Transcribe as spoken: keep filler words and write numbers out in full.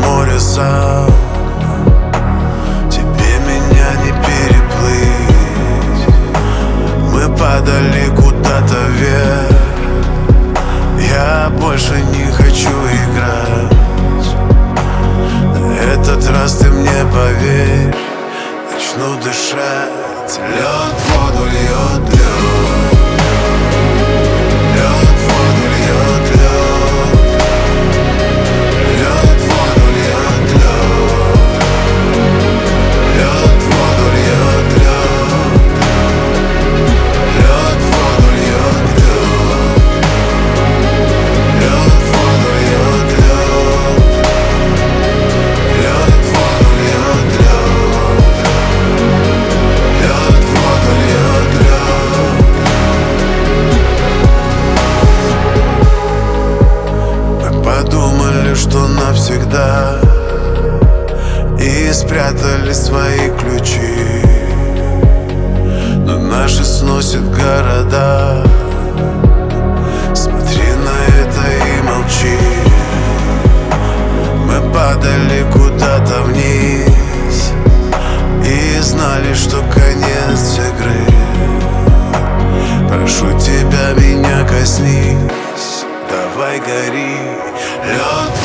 море сам. Тебе меня не переплыть. Мы падали куда-то вверх. Я больше не хочу играть. На этот раз ты мне поверь. Начну дышать. Лед воду льет, лед. Лед воду льет, лед. Лед воду льет, лед. Лед воду льет, лед. Лед воду льет, лед. Лед воду льет, лед. Лед воду льет, лед. Лед воду льет, лед. Мы подумали, что навсегда, и спрятали свои ключи. Но наши сносят города. Смотри на это и молчи. Мы падали куда-то вниз и знали, что конец игры. Прошу тебя, меня коснись. Давай гори. Лед